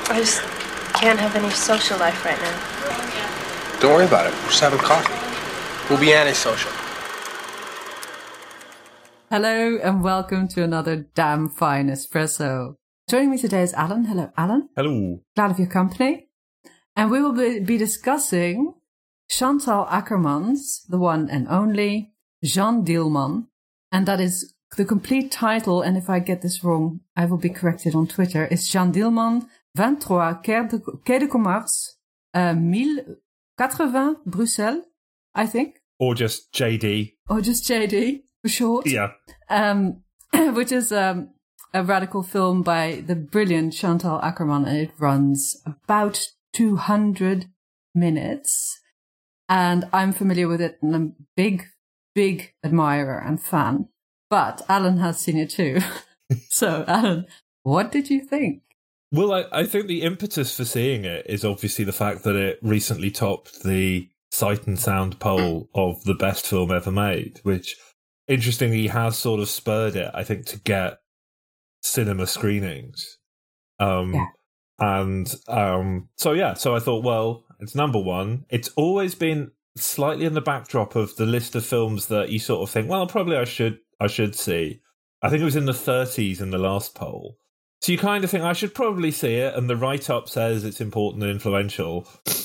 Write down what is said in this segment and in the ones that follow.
I just can't have any social life right now. Don't worry about it. We're just having coffee. We'll be antisocial. Hello and welcome to another damn fine espresso. Joining me today is Alan. Hello, Alan. Hello. Glad of your company. And we will be discussing Chantal Akerman's The One and Only, Jeanne Dielman. And that is the complete title, and if I get this wrong, I will be corrected on Twitter, is Jeanne Dielman, 23 Quai de Commerce, 1080, Bruxelles, I think. Or just JD. Or just JD, for short. Yeah. Which is a radical film by the brilliant Chantal Akerman, and it runs about 200 minutes. And I'm familiar with it, and I'm a big admirer and fan. But Alan has seen it too. So, Alan, what did you think? Well, I think the impetus for seeing it is obviously the fact that it recently topped the Sight and Sound poll of the best film ever made, which, interestingly, has sort of spurred it, I think, to get cinema screenings. So I thought, well, it's number one. It's always been slightly in the backdrop of the list of films that you sort of think, well, probably I should see. I think it was in the 30s in the last poll. So you kind of think I should probably see it, and the write-up says it's important and influential,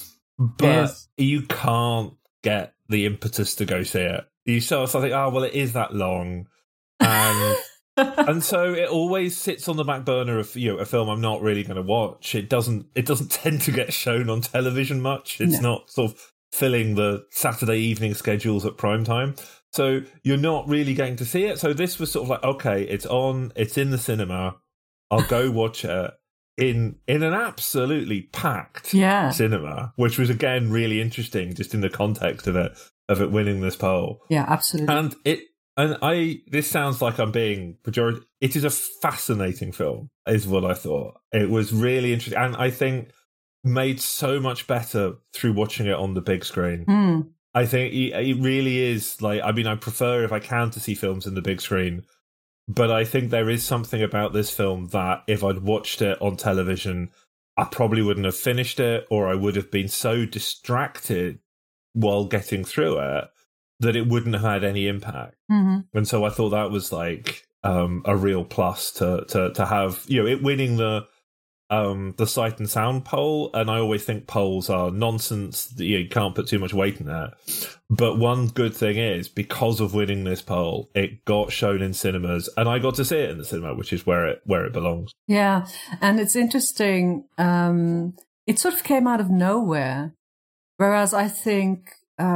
but you can't get the impetus to go see it. You sort of think, oh, well, it is that long. And and so it always sits on the back burner of, a film I'm not really going to watch. It doesn't tend to get shown on television much. It's not sort of filling the Saturday evening schedules at prime time. So you're not really getting to see it. So this was sort of like, okay, it's in the cinema. I'll go watch it in an absolutely packed cinema, which was, again, really interesting just in the context of it winning this poll. Yeah, absolutely. This sounds like I'm being pejorative. It is a fascinating film, is what I thought. It was really interesting, and I think made so much better through watching it on the big screen. Mm. I think it really is I prefer, if I can, to see films in the big screen. But I think there is something about this film that if I'd watched it on television, I probably wouldn't have finished it, or I would have been so distracted while getting through it that it wouldn't have had any impact. Mm-hmm. And so I thought that was a real plus to have, it winning the Sight and Sound poll. And I always think polls are nonsense. You can't put too much weight in that. But one good thing is, because of winning this poll, it got shown in cinemas, and I got to see it in the cinema, which is where it belongs. Yeah, and it's interesting. It sort of came out of nowhere, whereas I think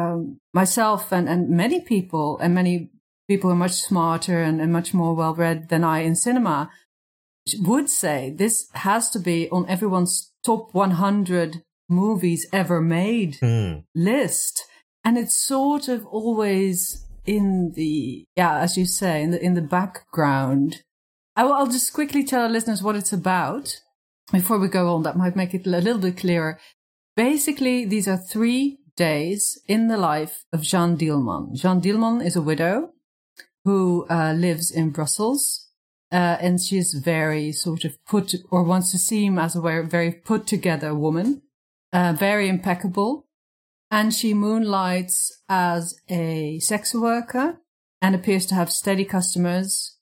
myself and many people are much smarter and much more well-read than I in cinema would say this has to be on everyone's top 100 movies ever made list. And it's sort of always in the, as you say, in the background. I'll just quickly tell our listeners what it's about before we go on. That might make it a little bit clearer. Basically, these are 3 days in the life of Jeanne Dielman. Jeanne Dielman is a widow who lives in Brussels. And she's very sort of wants to seem as a very put together woman, very impeccable. And she moonlights as a sex worker and appears to have steady customers,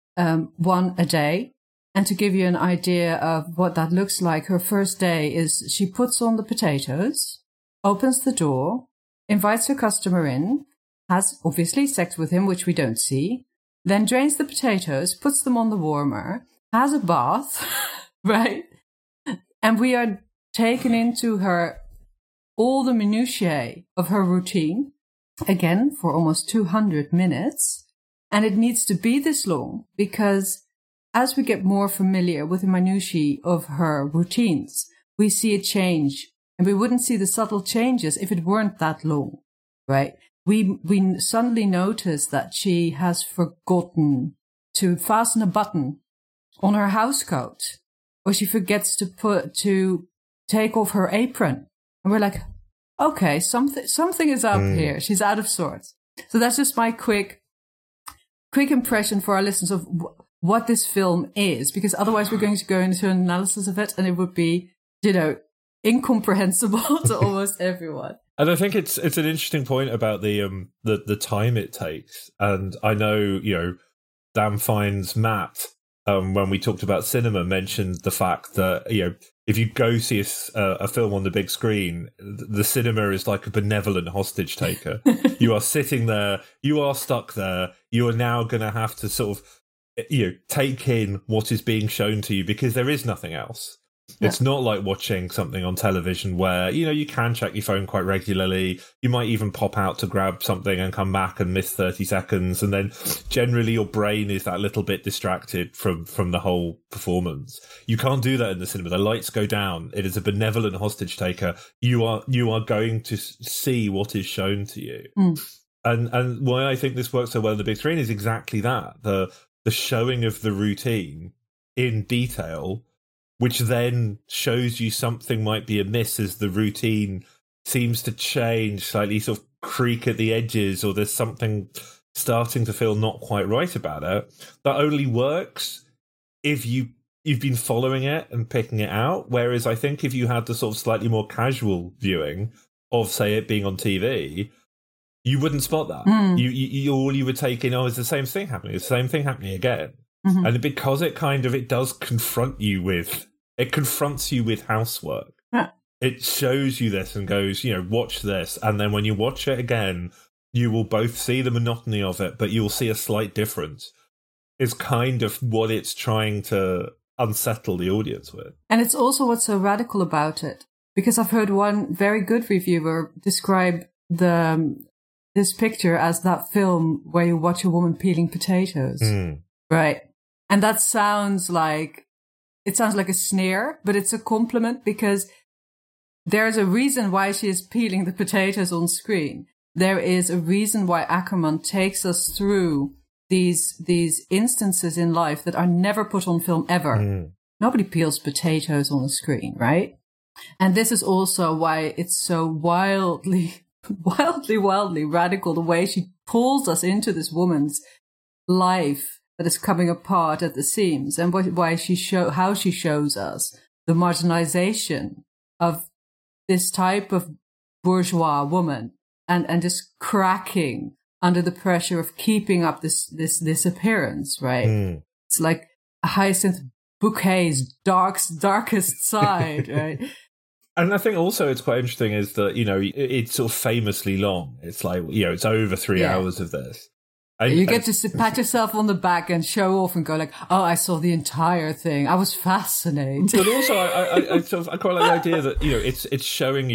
one a day. And to give you an idea of what that looks like, her first day is she puts on the potatoes, opens the door, invites her customer in, has obviously sex with him, which we don't see, then drains the potatoes, puts them on the warmer, has a bath, right? And we are taken into all the minutiae of her routine, again, for almost 200 minutes. And it needs to be this long because as we get more familiar with the minutiae of her routines, we see a change. And we wouldn't see the subtle changes if it weren't that long, right? We suddenly notice that she has forgotten to fasten a button on her housecoat, or she forgets to take off her apron. And we're like, okay, something is up here. She's out of sorts. So that's just my quick impression for our listeners of what this film is, because otherwise we're going to go into an analysis of it and it would be incomprehensible to almost everyone. And I think it's an interesting point about the time it takes. And I know, Dan Fiennes Matt, when we talked about cinema, mentioned the fact that, if you go see a film on the big screen, the cinema is like a benevolent hostage taker. You are sitting there, you are stuck there, you are now going to have to sort of, take in what is being shown to you because there is nothing else. Yeah. It's not like watching something on television where, you can check your phone quite regularly. You might even pop out to grab something and come back and miss 30 seconds. And then generally your brain is that little bit distracted from the whole performance. You can't do that in the cinema. The lights go down. It is a benevolent hostage taker. You are going to see what is shown to you. Mm. And why I think this works so well on the big screen is exactly that. The showing of the routine in detail, which then shows you something might be amiss as the routine seems to change, slightly sort of creak at the edges, or there's something starting to feel not quite right about it. That only works if you've been following it and picking it out. Whereas I think if you had the sort of slightly more casual viewing of, say, it being on TV, you wouldn't spot that. Mm. You all you would take in, it's the same thing happening. It's the same thing happening again. Mm-hmm. And because it does confront you with... It confronts you with housework. Yeah. It shows you this and goes, watch this. And then when you watch it again, you will both see the monotony of it, but you will see a slight difference. It's kind of what it's trying to unsettle the audience with. And it's also what's so radical about it. Because I've heard one very good reviewer describe this picture as that film where you watch a woman peeling potatoes. Mm. Right. And that sounds like a sneer, but it's a compliment because there's a reason why she is peeling the potatoes on screen. There is a reason why Akerman takes us through these instances in life that are never put on film ever. Mm. Nobody peels potatoes on the screen, right? And this is also why it's so wildly radical, the way she pulls us into this woman's life that is coming apart at the seams, and how she shows us the marginalization of this type of bourgeois woman and just cracking under the pressure of keeping up this appearance, right? Mm. It's like a Hyacinth Bouquet's darkest side, right? And I think also it's quite interesting is that, it's sort of famously long. It's like, it's over 3 hours of this. You get to pat yourself on the back and show off and go like, I saw the entire thing. I was fascinated. But also, I quite like the idea that, it's showing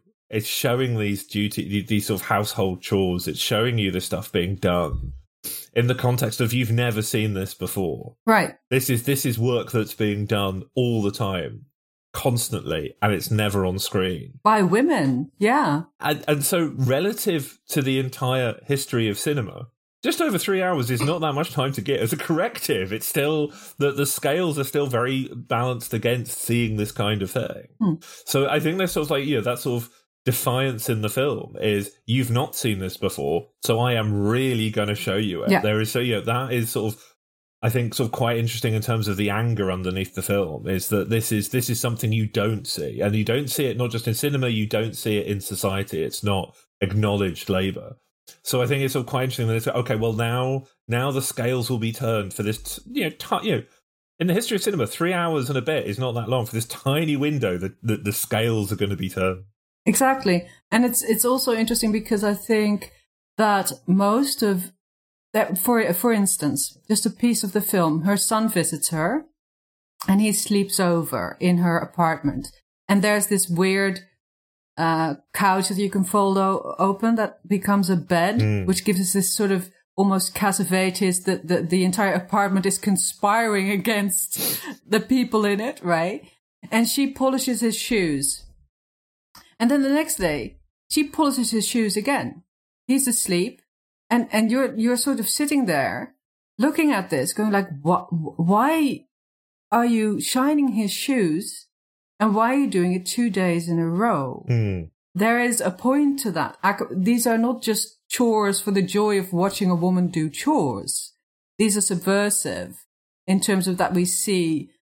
these sort of household chores. It's showing you the stuff being done in the context of you've never seen this before. Right. This is work that's being done all the time, constantly, and it's never on screen. By women, yeah. And so relative to the entire history of cinema, just over 3 hours is not that much time to get as a corrective. It's still the scales are still very balanced against seeing this kind of thing. Mm. So I think there's sort of like, that sort of defiance in the film is you've not seen this before, so I am really going to show you it. Yeah. There is that is sort of, I think, sort of quite interesting in terms of the anger underneath the film is that this is something you don't see, and you don't see it not just in cinema, you don't see it in society. It's not acknowledged labor. So I think it's sort of quite interesting that it's okay. Well, now the scales will be turned for this. In the history of cinema, 3 hours and a bit is not that long for this tiny window. That the scales are going to be turned. Exactly, and it's also interesting because I think that most of that, for instance, just a piece of the film, her son visits her, and he sleeps over in her apartment, and there's this weird couch that you can fold open that becomes a bed, which gives us this sort of almost Cassavetes that the entire apartment is conspiring against the people in it, right? And she polishes his shoes. And then the next day, she polishes his shoes again. He's asleep, and you're sort of sitting there looking at this, going like, why are you shining his shoes? And why are you doing it 2 days in a row? Mm. There is a point to that. These are not just chores for the joy of watching a woman do chores. These are subversive in terms of that we see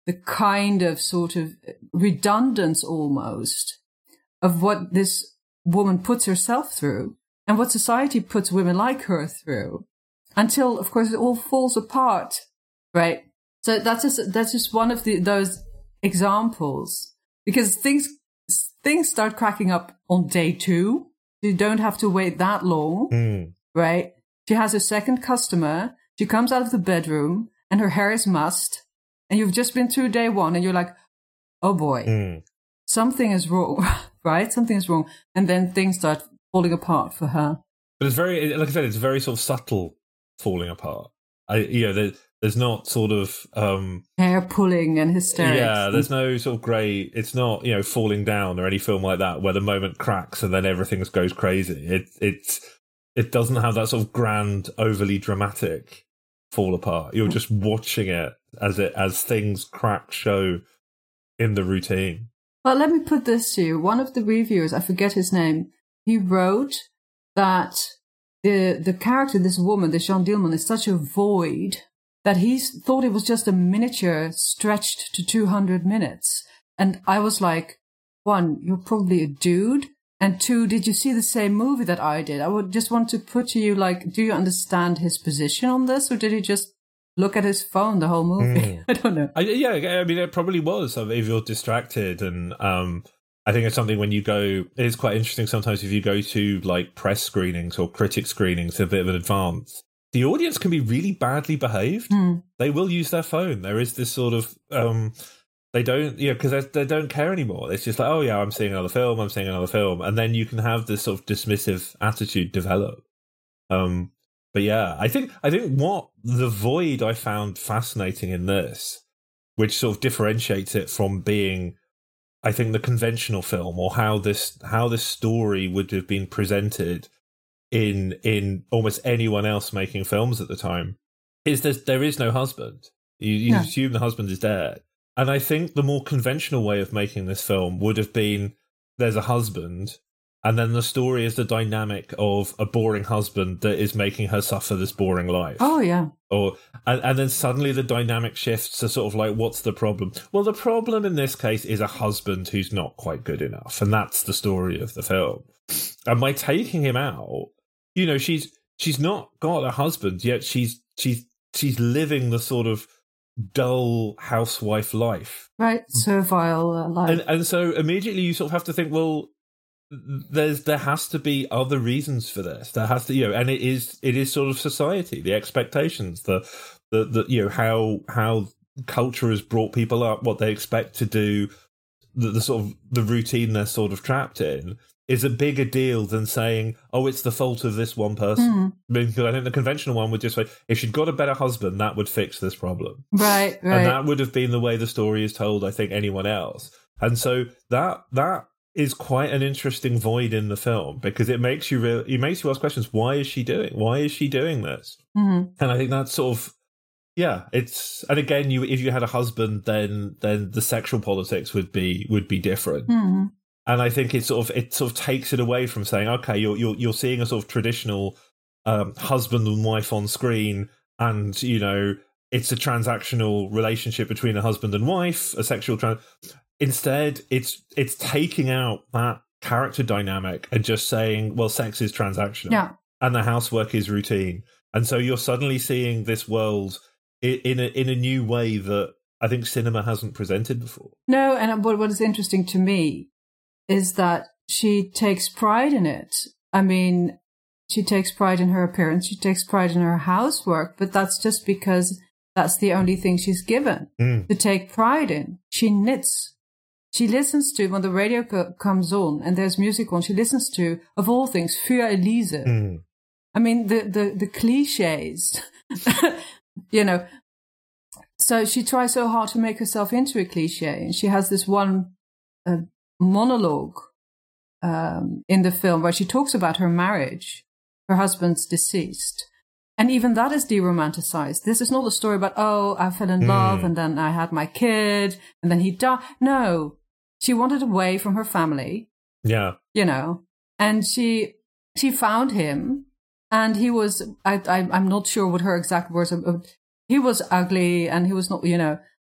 the kind of sort of redundance almost of what this woman puts herself through and what society puts women like her through until, of course, it all falls apart, right? So that's just one of those examples, because things start cracking up on day 2. You don't have to wait that long, right? She has her second customer. She comes out of the bedroom and her hair is mussed. And you've just been through day 1 and you're like, oh boy, something is wrong, right? Something is wrong. And then things start falling apart for her. But it's very, like I said, it's very sort of subtle falling apart. There's not sort of hair pulling and hysterics. Yeah, there's no sort of grey. It's not falling down or any film like that where the moment cracks and then everything goes crazy. It doesn't have that sort of grand, overly dramatic fall apart. You're just watching it as things crack show in the routine. Well, let me put this to you. One of the reviewers, I forget his name, he wrote that the character, this woman, this Jeanne Dielman, is such a void that he thought it was just a miniature stretched to 200 minutes. And I was like, 1, you're probably a dude. And 2, did you see the same movie that I did? I would just want to put to you, like, do you understand his position on this? Or did he just look at his phone the whole movie? I don't know. It probably was if you're distracted. And I think it's something when you go, it's quite interesting sometimes if you go to like press screenings or critic screenings a bit of an advance. The audience can be really badly behaved. They will use their phone. There is this sort of, they don't, because they don't care anymore. It's just like, oh yeah, I'm seeing another film. And then you can have this sort of dismissive attitude develop. But yeah, I think what the void I found fascinating in this, which sort of differentiates it from being, I think, the conventional film or how this story would have been presented in almost anyone else making films at the time, is there is no husband. You assume the husband is dead. And I think the more conventional way of making this film would have been there's a husband, and then the story is the dynamic of a boring husband that is making her suffer this boring life. Oh, yeah. And then suddenly the dynamic shifts to sort of like, what's the problem? Well, the problem in this case is a husband who's not quite good enough. And that's the story of the film. And by taking him out, she's not got a husband, yet she's living the sort of dull housewife life. Right, servile life. And so immediately you sort of have to think, well, there has to be other reasons for this. There has to, and it is sort of society, the expectations, the how culture has brought people up, what they expect to do, the sort of the routine they're sort of trapped in is a bigger deal than saying, oh, it's the fault of this one person. Because I think the conventional one would just say, if she'd got a better husband, that would fix this problem. Right. And that would have been the way the story is told, I think, anyone else. And so that is quite an interesting void in the film, because it makes you ask questions. Why is she doing this? And I think that's sort of, it's, and again, if you had a husband, then the sexual politics would be different. And I think it sort of takes it away from saying, okay, you're seeing a sort of traditional husband and wife on screen, and it's a transactional relationship between a husband and wife, a sexual Instead, it's taking out that character dynamic and just saying, well, sex is transactional, and the housework is routine, and so you're suddenly seeing this world in a new way that I think cinema hasn't presented before. No, and what is interesting to me is that she takes pride in it. I mean, she takes pride in her appearance, she takes pride in her housework, but that's just because that's the only thing she's given to take pride in. She knits. She listens to, when the radio comes on and there's music on, she listens to, of all things, Für Elise. I mean, the cliches, So she tries so hard to make herself into a cliche. And she has this one monologue in the film where she talks about her marriage. Her husband's deceased. And even that is de-romanticized. This is not a story about, oh, I fell in love and then I had my kid and then he died. No. She wanted away from her family. Yeah. And she found him, and he was, I'm not sure what her exact words are. He was ugly and he was not,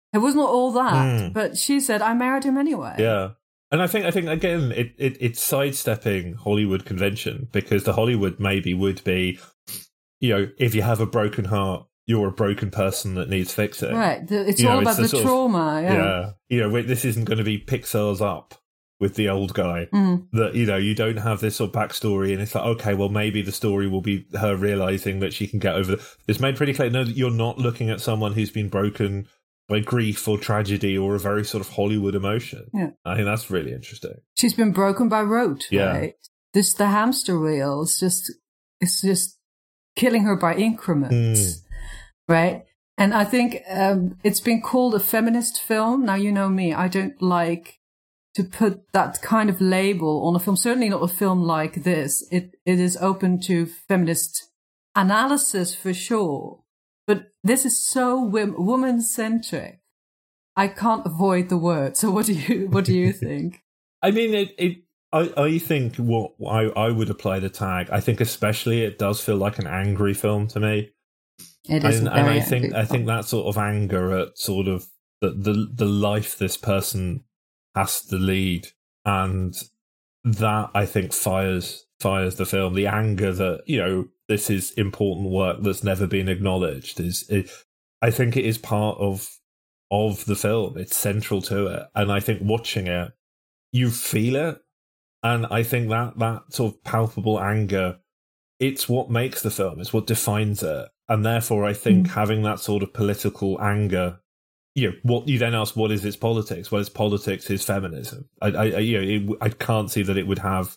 It was not all that, but she said, I married him anyway. Yeah. And I think again, it's sidestepping Hollywood convention, because the Hollywood maybe would be, if you have a broken heart, you're a broken person that needs fixing. Right. It's all about the trauma. Yeah. This isn't going to be Pixar's Up with the old guy. That, you don't have this sort of backstory, and it's like, okay, well, maybe the story will be her realizing that she can get over it's made pretty clear, no, that you're not looking at someone who's been broken by grief or tragedy or a very sort of Hollywood emotion. Yeah. I think that's really interesting. She's been broken by rote, right? The hamster wheel is just killing her by increments, right? And I think it's been called a feminist film. Now, you know me, I don't like to put that kind of label on a film, certainly not a film like this. It is open to feminist analysis for sure. But this is so woman-centric. I can't avoid the word. So what do you think? I mean, I think what I would apply the tag. I think especially it does feel like an angry film to me. It is, and I think that sort of anger at sort of the life this person has to lead, and that I think fires the film. The anger that this is important work that's never been acknowledged I think it is part of the film. It's central to it, and I think watching it, you feel it, and I think that sort of palpable anger, it's what makes the film. It's what defines it, and therefore I think having that sort of political anger. What you then ask, what is its politics? Well, its politics is feminism. I can't see that it would have.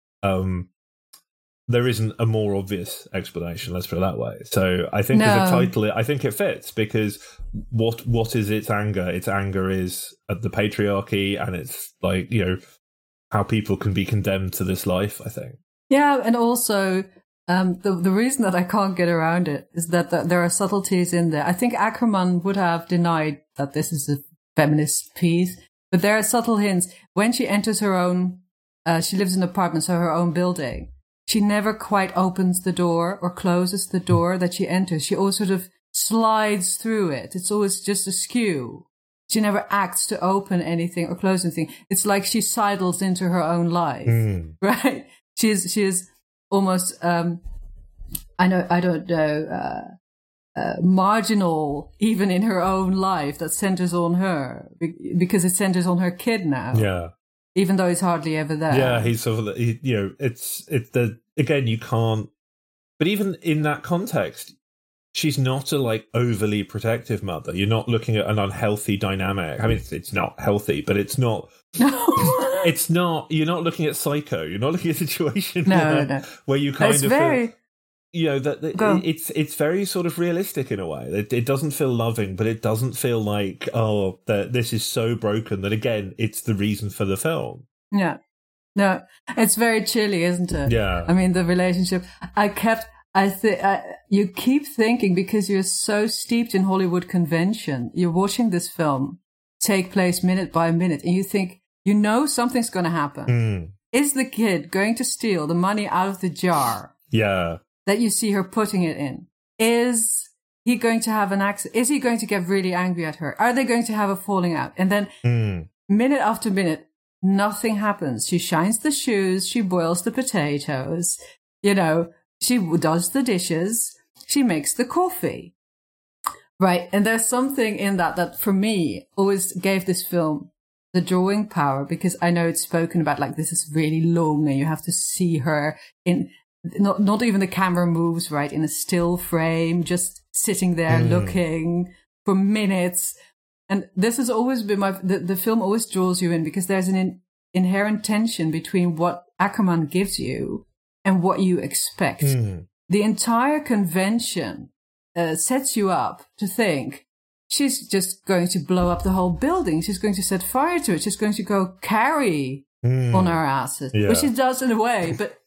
There isn't a more obvious explanation. Let's put it that way. So I think as a title, I think it fits, because what is its anger? Its anger is at the patriarchy, and it's like how people can be condemned to this life. I think. Yeah, and also. The reason that I can't get around it is that there are subtleties in there. I think Ackerman would have denied that this is a feminist piece, but there are subtle hints. When she enters her own, she lives in an apartment, so her own building, she never quite opens the door or closes the door that she enters. She always sort of slides through it. It's always just askew. She never acts to open anything or close anything. It's like she sidles into her own life, right? She is almost, marginal even in her own life that centers on her, because it centers on her kid now. Yeah. Even though he's hardly ever there. Yeah, he's sort of, again, you can't, but even in that context, she's not a overly protective mother. You're not looking at an unhealthy dynamic. I mean, it's not healthy, but it's not. It's not. You're not looking at Psycho. You're not looking at a situation where you kind of feel, it's very sort of realistic in a way. It doesn't feel loving, but it doesn't feel like this is so broken that again it's the reason for the film. Yeah, no, it's very chilly, isn't it? Yeah. I mean, the relationship. You keep thinking, because you're so steeped in Hollywood convention, you're watching this film take place minute by minute, and you think, something's going to happen. Is the kid going to steal the money out of the jar? Yeah. That you see her putting it in? Is he going to have an accident? Is he going to get really angry at her? Are they going to have a falling out? And then minute after minute, nothing happens. She shines the shoes. She boils the potatoes. She does the dishes. She makes the coffee. Right. And there's something in that for me always gave this film the drawing power, because I know it's spoken about this is really long and you have to see her in, not even the camera moves, right, in a still frame, just sitting there looking for minutes. And this has always been the film always draws you in, because there's an inherent tension between what Ackerman gives you and what you expect. The entire convention sets you up to think, she's just going to blow up the whole building. She's going to set fire to it. She's going to go carry on her asses, which she does in a way. But,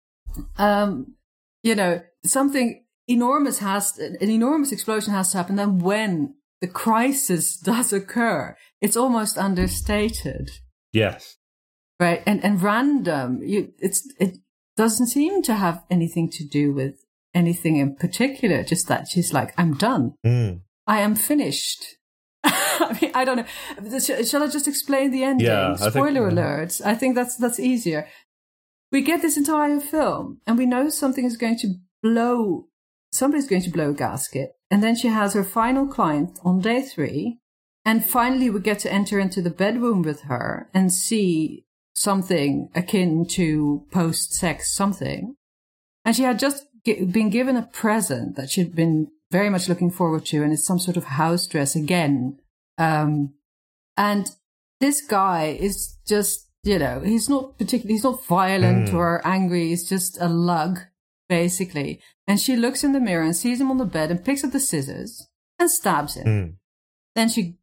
something enormous an enormous explosion has to happen. Then when the crisis does occur, it's almost understated. Yes. Right. And random. It doesn't seem to have anything to do with anything in particular. Just that she's like, I'm done. I am finished. I mean, I don't know. Shall I just explain the ending? Yeah, Spoiler alert. I think that's easier. We get this entire film, and we know somebody's going to blow a gasket, and then she has her final client on day 3, and finally we get to enter into the bedroom with her and see something akin to post-sex something. And she had just been given a present that she'd been very much looking forward to, and it's some sort of house dress again. And this guy is just, he's not violent or angry. He's just a lug, basically. And she looks in the mirror and sees him on the bed and picks up the scissors and stabs him. Then she,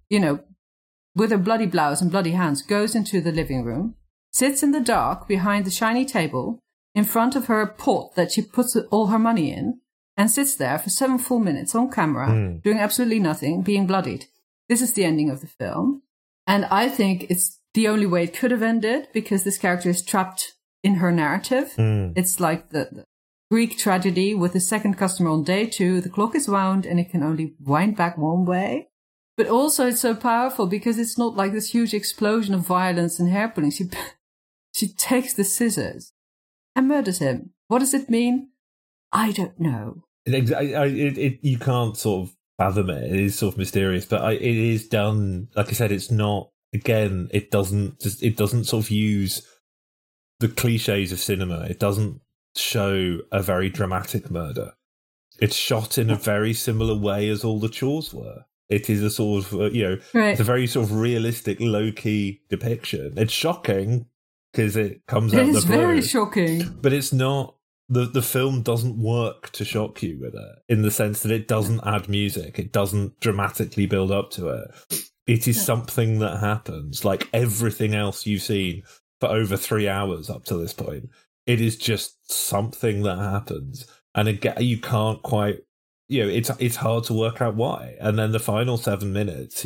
with her bloody blouse and bloody hands, goes into the living room, sits in the dark behind the shiny table, in front of her pot that she puts all her money in, and sits there for 7 full minutes on camera, doing absolutely nothing, being bloodied. This is the ending of the film. And I think it's the only way it could have ended, because this character is trapped in her narrative. It's like the Greek tragedy with the second customer on day 2. The clock is wound and it can only wind back one way. But also it's so powerful because it's not like this huge explosion of violence and hair pulling. She takes the scissors and murders him. What does it mean? I don't know. You can't sort of fathom it. It is sort of mysterious, but it is done. Like I said, it's not. Again, it doesn't sort of use the cliches of cinema. It doesn't show a very dramatic murder. It's shot in a very similar way as all the chores were. It is a sort of it's a very sort of realistic, low key depiction. It's shocking because it comes out of the blue. It is very shocking. But it's not, the film doesn't work to shock you with it, in the sense that it doesn't add music. It doesn't dramatically build up to it. It is something that happens, like everything else you've seen for over 3 hours up to this point. It is just something that happens. And again, you can't quite, it's hard to work out why. And then the final 7 minutes,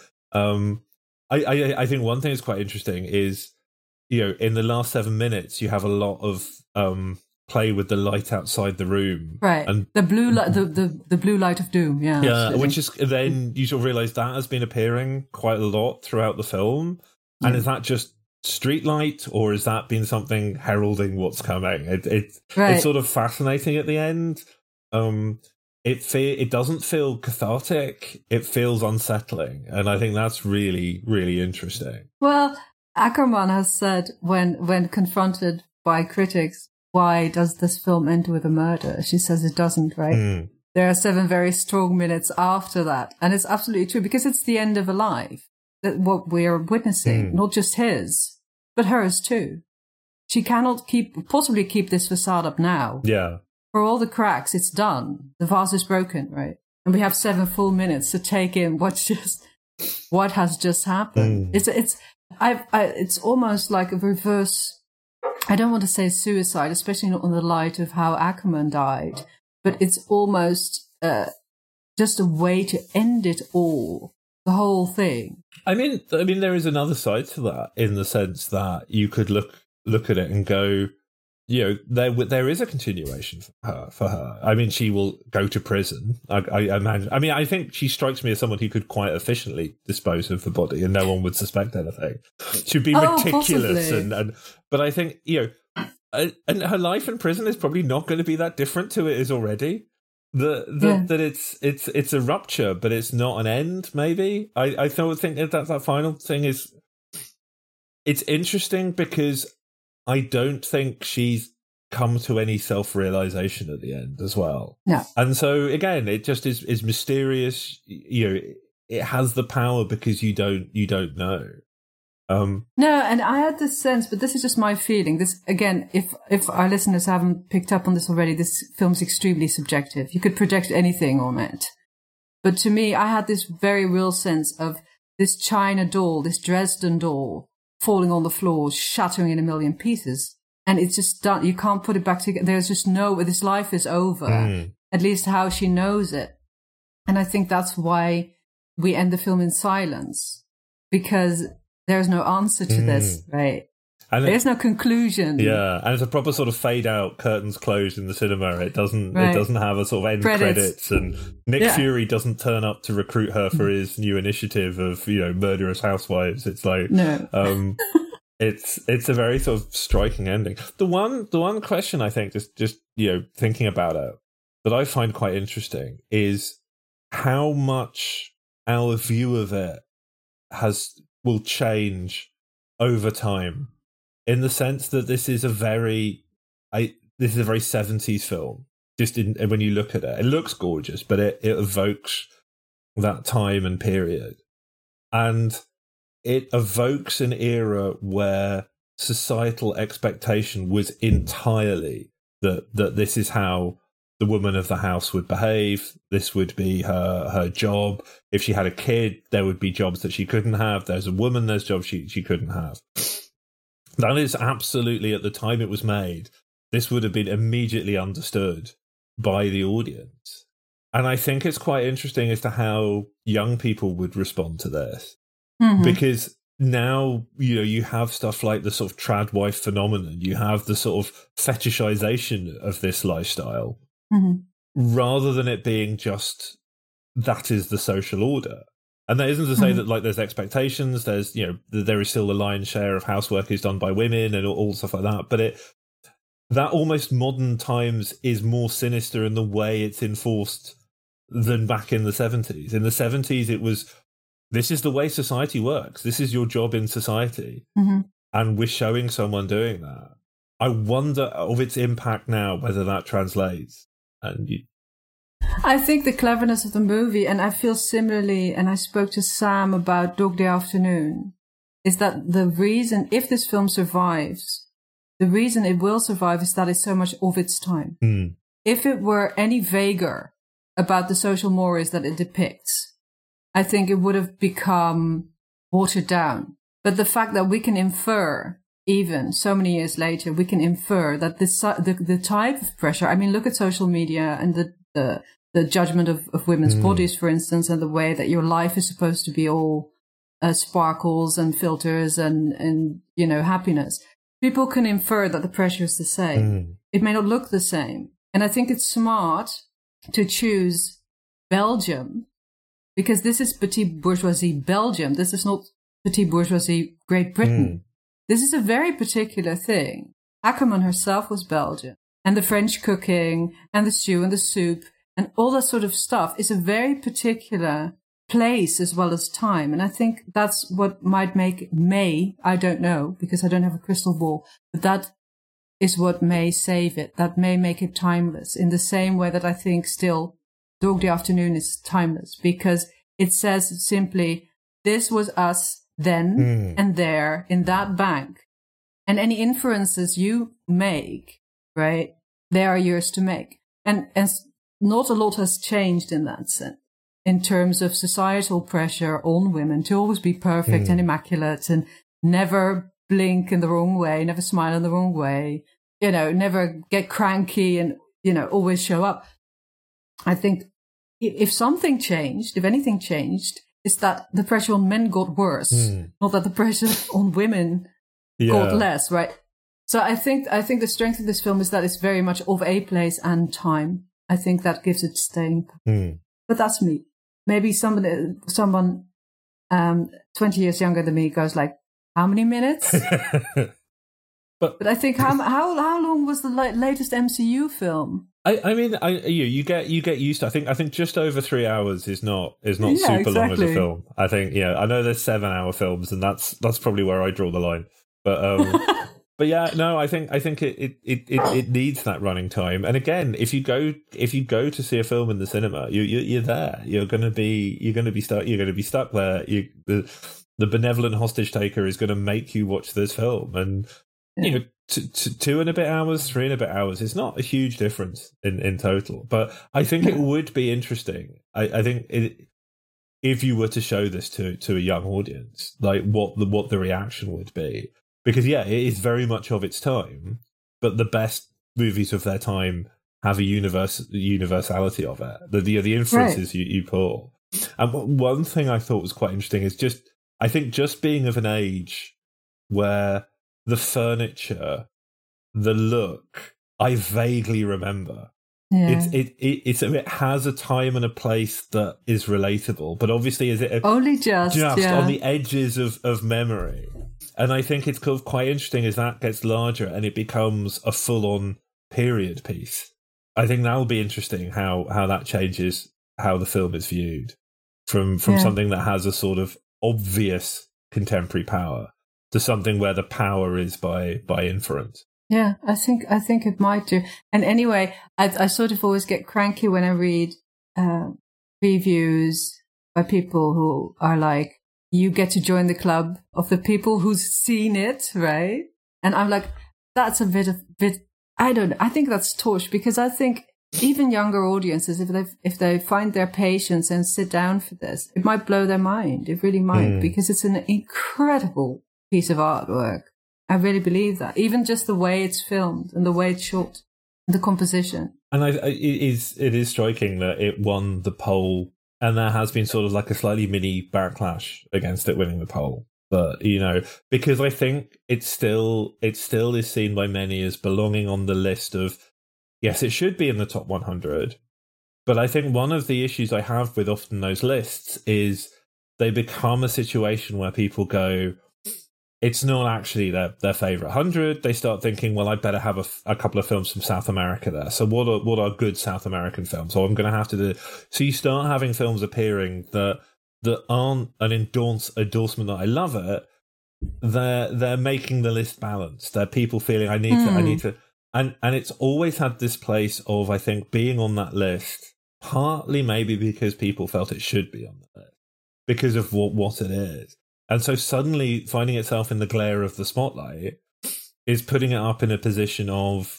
I think one thing that's quite interesting is, in the last 7 minutes, you have a lot of play with the light outside the room, right? And the blue light, the blue light of doom, yeah. Absolutely. Which is then you sort of realise that has been appearing quite a lot throughout the film. And is that just street light, or has that been something heralding what's coming? It's sort of fascinating at the end. It doesn't feel cathartic. It feels unsettling, and I think that's really, really interesting. Well, Ackerman has said when confronted by critics, why does this film end with a murder? She says it doesn't, right? There are 7 very strong minutes after that. And it's absolutely true, because it's the end of a life, that what we are witnessing, not just his, but hers too. She cannot possibly keep this facade up now. Yeah. For all the cracks, it's done. The vase is broken, right? And we have 7 full minutes to take in what has just happened. It's almost like a reverse. I don't want to say suicide, especially not in the light of how Ackerman died, but it's almost just a way to end it all, the whole thing. I mean, there is another side to that, in the sense that you could look at it and go, there is a continuation for her. I mean, she will go to prison, I imagine. I mean, I think she strikes me as someone who could quite efficiently dispose of the body and no one would suspect anything. She'd be meticulous, but I think, and her life in prison is probably not going to be that different to it is already. That it's a rupture, but it's not an end. Maybe I think that final thing is, it's interesting because I don't think she's come to any self-realization at the end as well. No. And so again, it just is mysterious. It has the power because you don't know. No, and I had this sense, but this is just my feeling. This, again, if our listeners haven't picked up on this already, this film's extremely subjective. You could project anything on it. But to me, I had this very real sense of this China doll, this Dresden doll, falling on the floor, shattering in a million pieces. And it's just done. You can't put it back together. There's just this life is over. At least how she knows it. And I think that's why we end the film in silence, because there's no answer to this, right? And there's no conclusion. Yeah, and it's a proper sort of fade out, curtains closed in the cinema. It doesn't have a sort of end credits, and Nick Fury doesn't turn up to recruit her for his new initiative of, you know, murderous housewives. It's like it's a very sort of striking ending. The one question I think, just you know, thinking about it, that I find quite interesting is how much our view of it will change over time. In the sense that this is a very 70s film. Just when you look at it, it looks gorgeous, but it evokes that time and period, and it evokes an era where societal expectation was entirely that this is how the woman of the house would behave. This would be her job. If she had a kid, there would be jobs that she couldn't have. There's a woman, there's jobs she couldn't have. That is absolutely, at the time it was made, this would have been immediately understood by the audience. And I think it's quite interesting as to how young people would respond to this. Mm-hmm. Because now, you know, you have stuff like the sort of trad wife phenomenon. You have the sort of fetishization of this lifestyle, rather than it being just, that is the social order. And that isn't to say that, like, there's expectations, there's, you know, there is still a lion's share of housework is done by women and all stuff like that. But that almost modern times is more sinister in the way it's enforced than back in the 70s. In the 70s, it was, this is the way society works. This is your job in society. Mm-hmm. And we're showing someone doing that. I wonder of its impact now, whether that translates. I think the cleverness of the movie, and I feel similarly, and I spoke to Sam about Dog Day Afternoon, is that the reason, if this film survives, the reason it will survive is that it's so much of its time. Mm. If it were any vaguer about the social mores that it depicts, I think it would have become watered down. But the fact that we can infer, even so many years later, we can infer that the type of pressure, I mean, look at social media and the judgment of women's bodies, for instance, and the way that your life is supposed to be all sparkles and filters and you know, happiness. People can infer that the pressure is the same. It may not look the same. And I think it's smart to choose Belgium, because this is petite bourgeoisie Belgium. This is not petite bourgeoisie Great Britain. This is a very particular thing. Ackerman herself was Belgian. And the French cooking and the stew and the soup and all that sort of stuff is a very particular place as well as time. And I think that's what I don't know, because I don't have a crystal ball, but that is what may save it. That may make it timeless, in the same way that I think still Dog Day Afternoon is timeless, because it says simply, this was us then and there in that bank. And any inferences you make, right, they are yours to make. And not a lot has changed in that sense, in terms of societal pressure on women to always be perfect and immaculate and never blink in the wrong way, never smile in the wrong way, you know, never get cranky and, you know, always show up. I think if something changed, if anything changed, is that the pressure on men got worse, not that the pressure on women got less, right? So I think the strength of this film is that it's very much of a place and time. I think that gives it staying. But that's me. Maybe someone 20 years younger than me goes like, how many minutes? but I think how long was the latest MCU film? I mean, you get used to. I think just over 3 hours is not super long as a film. I think I know there's 7-hour films, and that's probably where I draw the line. But but yeah, no, I think it needs that running time. And again, if you go to see a film in the cinema, you're there. You're gonna be stuck there. The benevolent hostage taker is going to make you watch this film, and 2 and a bit hours, 3 and a bit hours. It's not a huge difference in total, but I think it would be interesting. I think if you were to show this to a young audience, like what the reaction would be, because it is very much of its time, but the best movies of their time have a universality of it. The inferences you pull. And one thing I thought was quite interesting is just being of an age where the furniture, the look, I vaguely remember. Yeah. It has a time and a place that is relatable, but obviously is it only just on the edges of memory. And I think it's kind of quite interesting as that gets larger and it becomes a full-on period piece. I think that'll be interesting how that changes how the film is viewed from something that has a sort of obvious contemporary power to something where the power is by inference. Yeah, I think it might do. And anyway, I sort of always get cranky when I read reviews by people who are like, you get to join the club of the people who's seen it, right? And I'm like, that's a bit, I don't know. I think that's torch, because I think even younger audiences, if they find their patience and sit down for this, it might blow their mind. It really might, because it's an incredible piece of artwork. I really believe that. Even just the way it's filmed and the way it's shot, the composition. And it is striking that it won the poll, and there has been sort of like a slightly mini backlash against it winning the poll. But, because I think it still is seen by many as belonging on the list of, yes, it should be in the top 100. But I think one of the issues I have with often those lists is they become a situation where people go, it's not actually their favourite 100. They start thinking, well, I'd better have a couple of films from South America there. So what are good South American films? Or I'm going to have to do... So you start having films appearing that aren't an endorsement that I love it. They're making the list balanced. They're people feeling I need to... And it's always had this place of, I think, being on that list, partly maybe because people felt it should be on the list, because of what it is. And so suddenly finding itself in the glare of the spotlight is putting it up in a position of,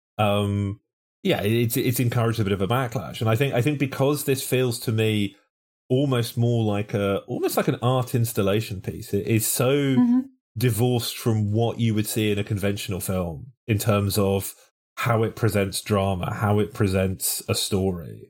it's encouraged a bit of a backlash. And I think because this feels to me almost more like an art installation piece, it is so divorced from what you would see in a conventional film in terms of how it presents drama, how it presents a story.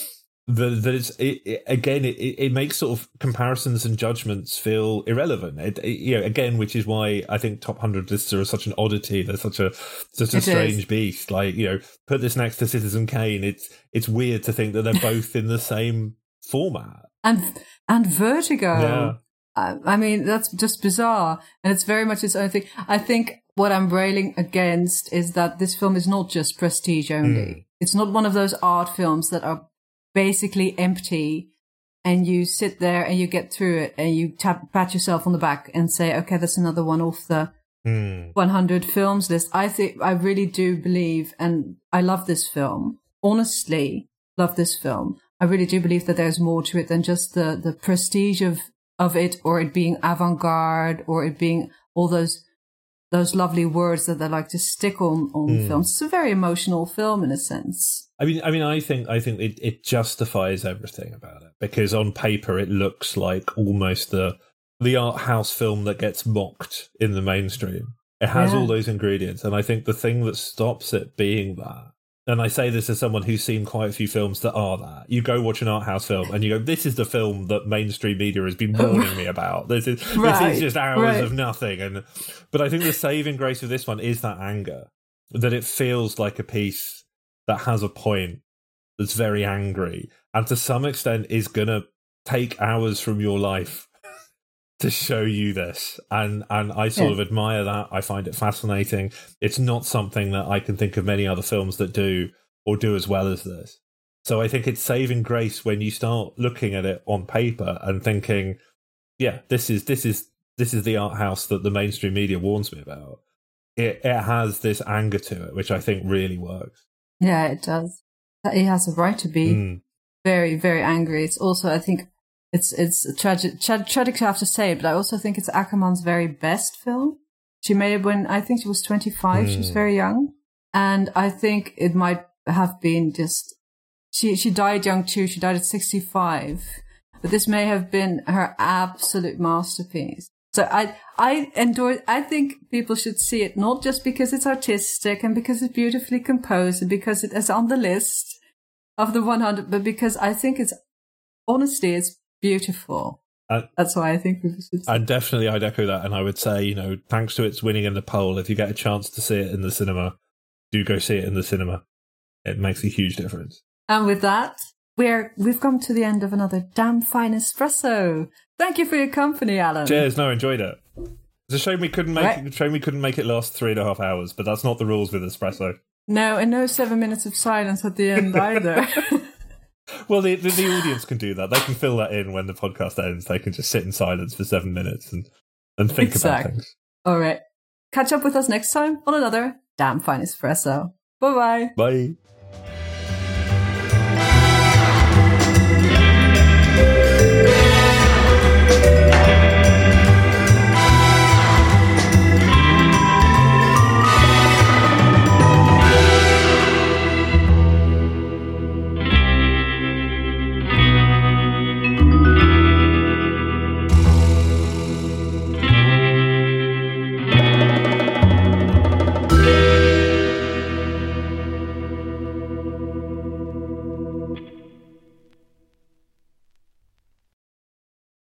It makes sort of comparisons and judgments feel irrelevant. Again, which is why I think top 100 lists are such an oddity. They're such a strange beast. Like, put this next to Citizen Kane. It's weird to think that they're both in the same format. And Vertigo. Yeah. I mean, that's just bizarre, and it's very much its own thing. I think what I'm railing against is that this film is not just prestige only. It's not one of those art films that are basically empty, and you sit there and you get through it and you pat yourself on the back and say, okay, that's another one off the 100 films list. I really do believe, and I love this film, honestly love this film. I really do believe that there's more to it than just the prestige of it, or it being avant-garde, or it being all those lovely words that they like to stick on films. It's a very emotional film in a sense. I mean, I think it justifies everything about it, because on paper it looks like almost the art house film that gets mocked in the mainstream. It has all those ingredients, and I think the thing that stops it being that, and I say this as someone who's seen quite a few films that are that. You go watch an art house film and you go, this is the film that mainstream media has been warning me about. This is just hours of nothing. But I think the saving grace of this one is that anger, that it feels like a piece that has a point, that's very angry, and to some extent is going to take hours from your life to show you this. And I sort of admire that. I find it fascinating. It's not something that I can think of many other films that do as well as this. So I think it's saving grace when you start looking at it on paper and thinking, yeah, this is the art house that the mainstream media warns me about. It has this anger to it, which I think really works. Yeah, it does. It has a right to be very, very angry. It's also, I think, it's tragic to have to say it, but I also think it's Ackerman's very best film. She made it when I think she was 25. She was very young. And I think it might have been just... She died young too. She died at 65. But this may have been her absolute masterpiece. So I enjoy... I think people should see it, not just because it's artistic and because it's beautifully composed and because it is on the list of the 100, but because I think it's... Honestly, it's beautiful. That's why I think we should. And definitely, I'd echo that. And I would say, thanks to its winning in the poll, if you get a chance to see it in the cinema, do go see it in the cinema. It makes a huge difference. And with that, we've come to the end of another Damn Fine Espresso. Thank you for your company, Alan. Cheers. No, enjoyed it. It's a shame we couldn't make it last 3.5 hours, but that's not the rules with espresso. No, and no 7 minutes of silence at the end either. Well, the audience can do that. They can fill that in when the podcast ends. They can just sit in silence for 7 minutes and think about things. All right. Catch up with us next time on another Damn Fine Espresso. Bye-bye. Bye.